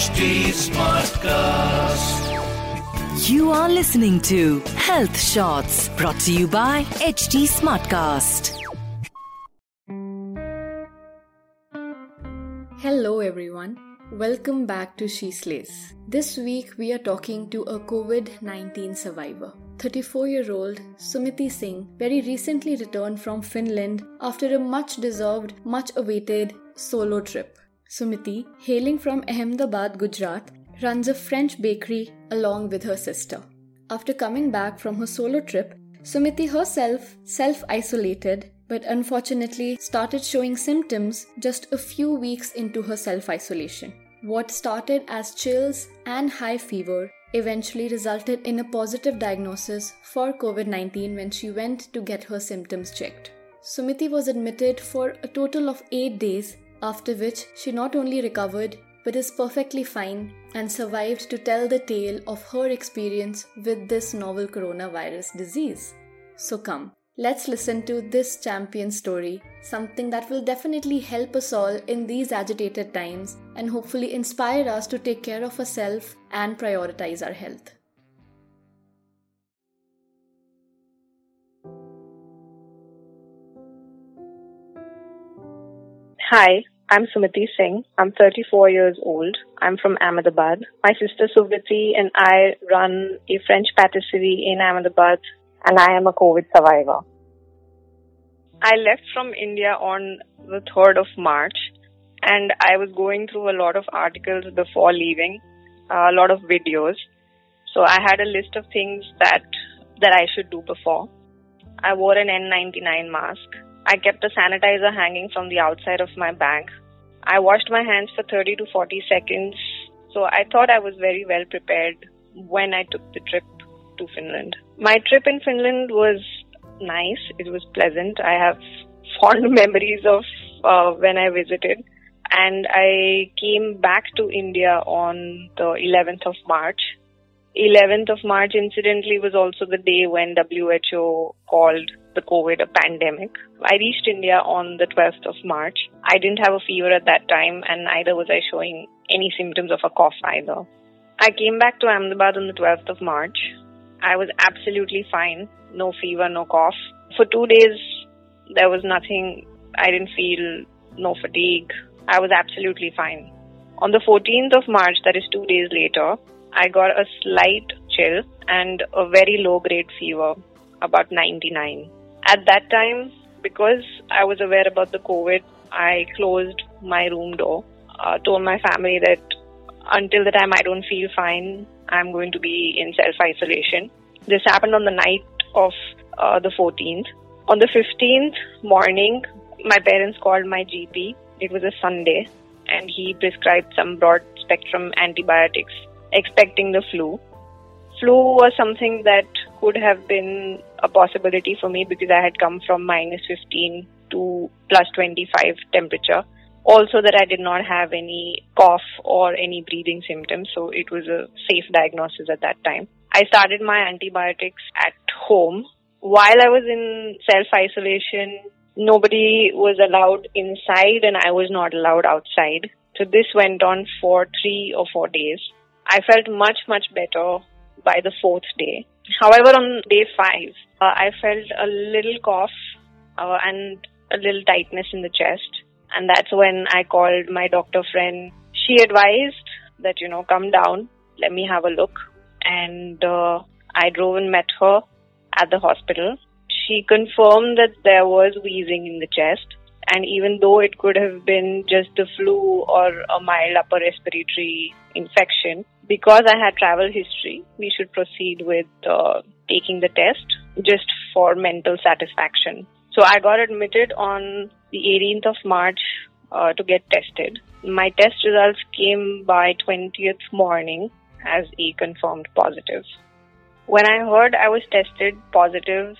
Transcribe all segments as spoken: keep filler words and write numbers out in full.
H D Smartcast. You are listening to Health Shots brought to you by H D Smartcast. Hello everyone. Welcome back to She Slays. This week we are talking to a covid nineteen survivor. thirty-four-year-old Sumiti Singh very recently returned from Finland after a much-deserved, much-awaited solo trip. Sumiti, hailing from Ahmedabad, Gujarat, runs a French bakery along with her sister. After coming back from her solo trip, Sumiti herself self-isolated but unfortunately started showing symptoms just a few weeks into her self-isolation. What started as chills and high fever eventually resulted in a positive diagnosis for covid nineteen when she went to get her symptoms checked. Sumiti was admitted for a total of eight days, after which she not only recovered but is perfectly fine and survived to tell the tale of her experience with this novel coronavirus disease. So come, let's listen to this champion story, something that will definitely help us all in these agitated times and hopefully inspire us to take care of ourselves and prioritize our health. Hi, I'm Sumiti Singh. I'm thirty-four years old. I'm from Ahmedabad. My sister Suviti and I run a French patisserie in Ahmedabad, and I am a COVID survivor. I left from India on the third of March, and I was going through a lot of articles before leaving, a lot of videos. So I had a list of things that that I should do before. I wore an N ninety-nine mask. I kept a sanitizer hanging from the outside of my bag. I washed my hands for thirty to forty seconds. So I thought I was very well prepared when I took the trip to Finland. My trip in Finland was nice. It was pleasant. I have fond memories of uh, when I visited. And I came back to India on the eleventh of March. eleventh of March, incidentally, was also the day when W H O called the COVID a pandemic. I reached India on the twelfth of March. I didn't have a fever at that time, and neither was I showing any symptoms of a cough either. I came back to Ahmedabad on the twelfth of March. I was absolutely fine. No fever, no cough. For two days, there was nothing. I didn't feel no fatigue. I was absolutely fine. On the fourteenth of March, that is two days later, I got a slight chill and a very low-grade fever, about ninety-nine. At that time, because I was aware about the COVID, I closed my room door, uh, told my family that until the time I don't feel fine, I'm going to be in self-isolation. This happened on the night of uh, the fourteenth. On the fifteenth morning, my parents called my G P. It was a Sunday, and he prescribed some broad-spectrum antibiotics, expecting the flu. Flu was something that could have been a possibility for me because I had come from minus fifteen to plus twenty-five temperature. Also that I did not have any cough or any breathing symptoms, so it was a safe diagnosis at that time. I started my antibiotics at home. While I was in self-isolation, nobody was allowed inside and I was not allowed outside. So this went on for three or four days. I felt much, much better by the fourth day. However, on day five, uh, I felt a little cough uh, and a little tightness in the chest. And that's when I called my doctor friend. She advised that, you know, come down, let me have a look. And uh, I drove and met her at the hospital. She confirmed that there was wheezing in the chest. And even though it could have been just the flu or a mild upper respiratory infection, because I had travel history, we should proceed with uh, taking the test just for mental satisfaction. So I got admitted on the eighteenth of March uh, to get tested. My test results came by twentieth morning as a confirmed positive. When I heard I was tested positive,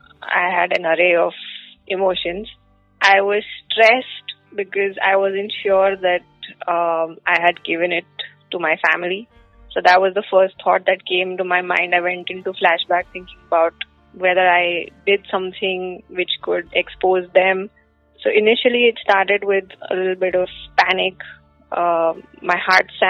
I had an array of emotions. I was stressed because I wasn't sure that um, I had given it to my family. So that was the first thought that came to my mind. I went into flashback thinking about whether I did something which could expose them. So initially it started with a little bit of panic. Uh, my heart sank.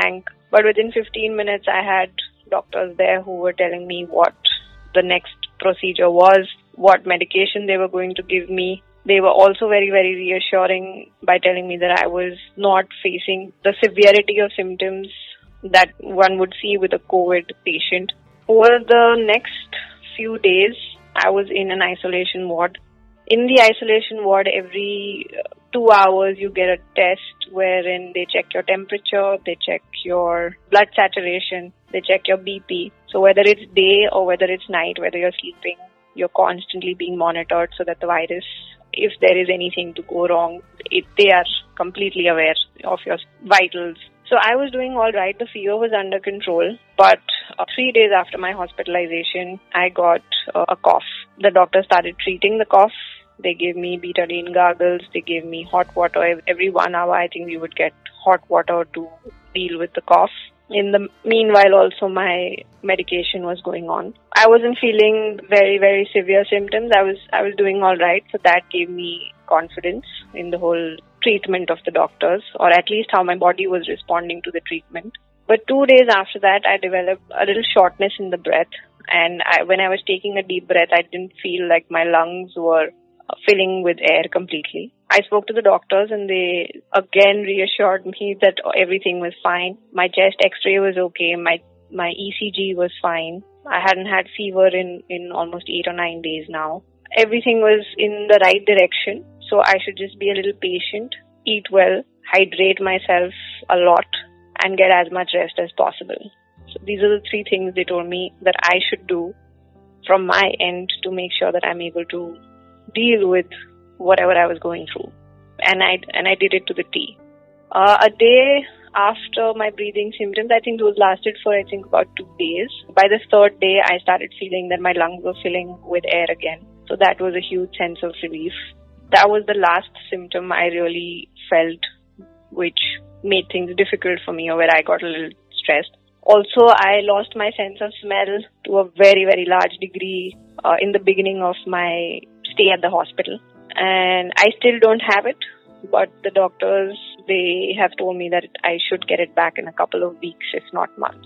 But within fifteen minutes, I had doctors there who were telling me what the next procedure was, what medication they were going to give me. They were also very, very reassuring by telling me that I was not facing the severity of symptoms that one would see with a COVID patient. Over the next few days, I was in an isolation ward. In the isolation ward, every two hours you get a test wherein they check your temperature, they check your blood saturation, they check your B P. So whether it's day or whether it's night, whether you're sleeping, you're constantly being monitored so that the virus, if there is anything to go wrong, it, they are completely aware of your vitals. So I was doing all right. The fever was under control. But uh, three days after my hospitalization, I got uh, a cough. The doctor started treating the cough. They gave me betadine gargles. They gave me hot water. Every one hour, I think we would get hot water to deal with the cough. In the meanwhile, also my medication was going on. I wasn't feeling very, very severe symptoms. I was, I was doing all right. So that gave me confidence in the whole treatment of the doctors, or at least how my body was responding to the treatment. But two days after that, I developed a little shortness in the breath. And I, when I was taking a deep breath, I didn't feel like my lungs were filling with air completely. I spoke to the doctors and they again reassured me that everything was fine. My chest x-ray was okay. My my E C G was fine. I hadn't had fever in, in almost eight or nine days now. Everything was in the right direction. So I should just be a little patient, eat well, hydrate myself a lot, and get as much rest as possible. So these are the three things they told me that I should do from my end to make sure that I'm able to deal with whatever I was going through. And I and I did it to the T. Uh, a day after my breathing symptoms, I think those lasted for, I think, about two days. By the third day, I started feeling that my lungs were filling with air again. So that was a huge sense of relief. That was the last symptom I really felt, which made things difficult for me, or where I got a little stressed. Also, I lost my sense of smell to a very, very large degree uh, in the beginning of my stay at the hospital. And I still don't have it, but the doctors, they have told me that I should get it back in a couple of weeks, if not months.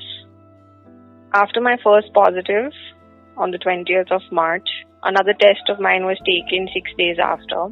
After my first positive, on the twentieth of March, another test of mine was taken six days after,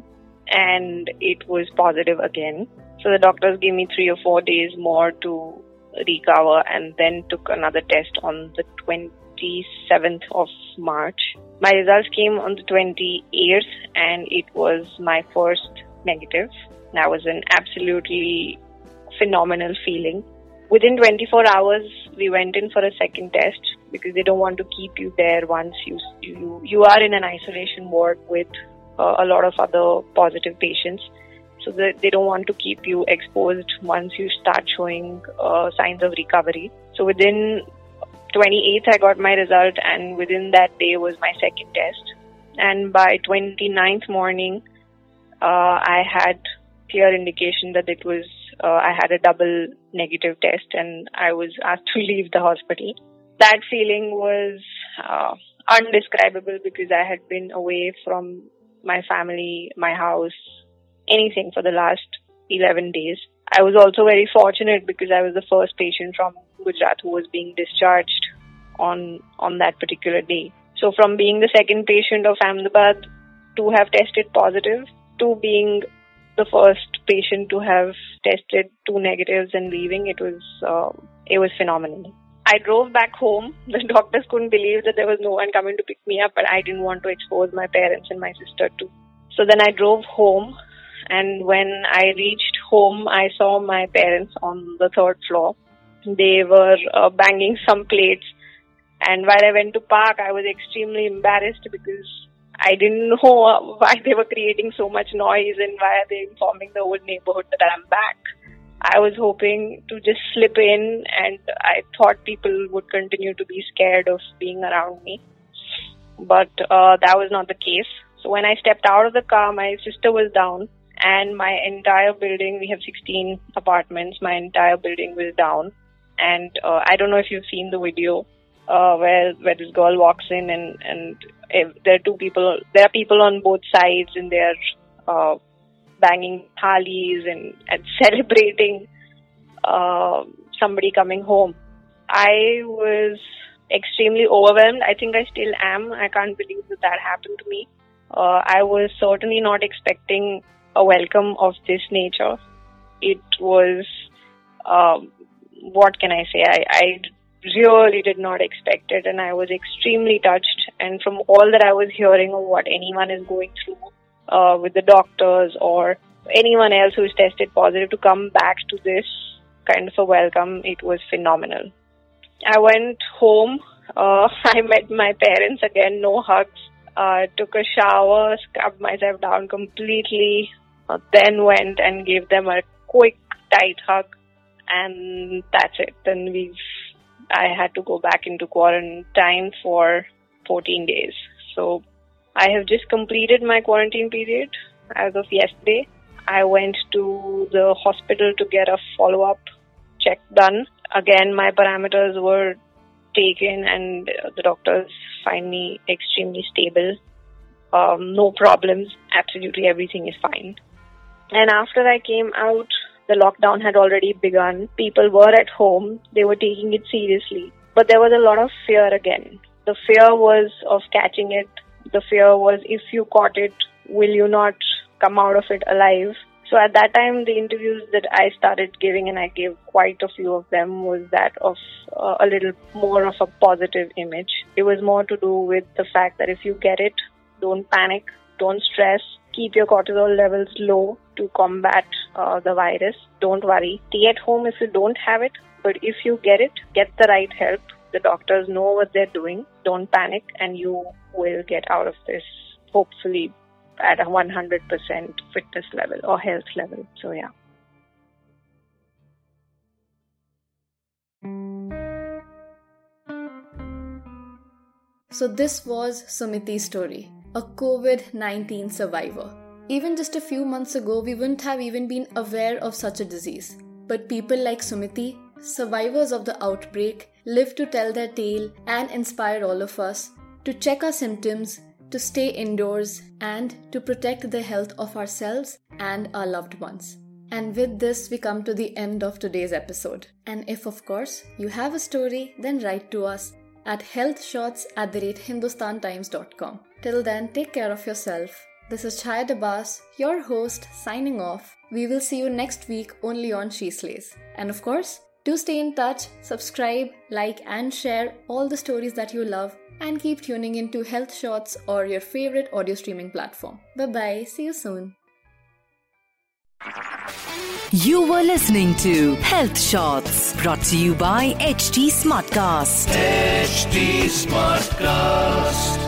and it was positive again. So the doctors gave me three or four days more to recover, and then took another test on the twenty-seventh of March. My results came on the twenty-eighth, and it was my first negative. That was an absolutely phenomenal feeling. Within twenty-four hours, we went in for a second test because they don't want to keep you there once you you, you are in an isolation ward with uh, a lot of other positive patients. So that they don't want to keep you exposed once you start showing uh, signs of recovery. So within twenty-eighth, I got my result, and within that day was my second test. And by twenty-ninth morning, uh, I had clear indication that it was, uh, I had a double negative test, and I was asked to leave the hospital. That feeling was uh, undescribable because I had been away from my family, my house, anything for the last eleven days. I was also very fortunate because I was the first patient from Gujarat who was being discharged on on that particular day. So from being the second patient of Ahmedabad to have tested positive, to being the first patient to have tested two negatives and leaving, it was uh, it was phenomenal. I drove back home. The doctors couldn't believe that there was no one coming to pick me up, but I didn't want to expose my parents and my sister too. So then I drove home. And when I reached home, I saw my parents on the third floor. They were uh, banging some plates. And while I went to park, I was extremely embarrassed because I didn't know why they were creating so much noise and why are they informing the whole neighborhood that I'm back. I was hoping to just slip in, and I thought people would continue to be scared of being around me. But uh, that was not the case. So when I stepped out of the car, my sister was down. And my entire building, we have sixteen apartments, my entire building was down. And uh, I don't know if you've seen the video uh, where where this girl walks in and, and if there are two people, there are people on both sides, and they're uh, banging thalis and, and celebrating uh, somebody coming home. I was extremely overwhelmed. I think I still am. I can't believe that that happened to me. Uh, I was certainly not expecting a welcome of this nature. It was, um, what can I say? I, I really did not expect it, and I was extremely touched. And from all that I was hearing of what anyone is going through uh, with the doctors or anyone else who is tested positive, to come back to this kind of a welcome, it was phenomenal. I went home. Uh, I met my parents again. No hugs. Uh, took a shower, scrubbed myself down completely, uh, then went and gave them a quick, tight hug, and that's it. Then we've, I had to go back into quarantine for fourteen days. So I have just completed my quarantine period as of yesterday. I went to the hospital to get a follow-up check done. Again, my parameters were taken and the doctors find me extremely stable. Um, no problems. Absolutely everything is fine. And after I came out, the lockdown had already begun. People were at home. They were taking it seriously. But there was a lot of fear again. The fear was of catching it. The fear was, if you caught it, will you not come out of it alive? So at that time, the interviews that I started giving, and I gave quite a few of them, was that of uh, a little more of a positive image. It was more to do with the fact that if you get it, don't panic, don't stress, keep your cortisol levels low to combat uh, the virus. Don't worry. Stay at home if you don't have it, but if you get it, get the right help. The doctors know what they're doing. Don't panic, and you will get out of this, hopefully, at a one hundred percent fitness level or health level. So, yeah. So this was Sumiti's story, a COVID nineteen survivor. Even just a few months ago, we wouldn't have even been aware of such a disease. But people like Sumiti, survivors of the outbreak, live to tell their tale and inspire all of us to check our symptoms, to stay indoors, and to protect the health of ourselves and our loved ones. And with this, we come to the end of today's episode. And if, of course, you have a story, then write to us at healthshots at the rate hindustan times dot com. Till then, take care of yourself. This is Chaya Dabas, your host, signing off. We will see you next week only on She Slays. And of course, do stay in touch, subscribe, like and share all the stories that you love, and keep tuning into Health Shots or your favorite audio streaming platform. Bye-bye. See you soon. You were listening to Health Shots, brought to you by H T Smartcast. H T Smartcast.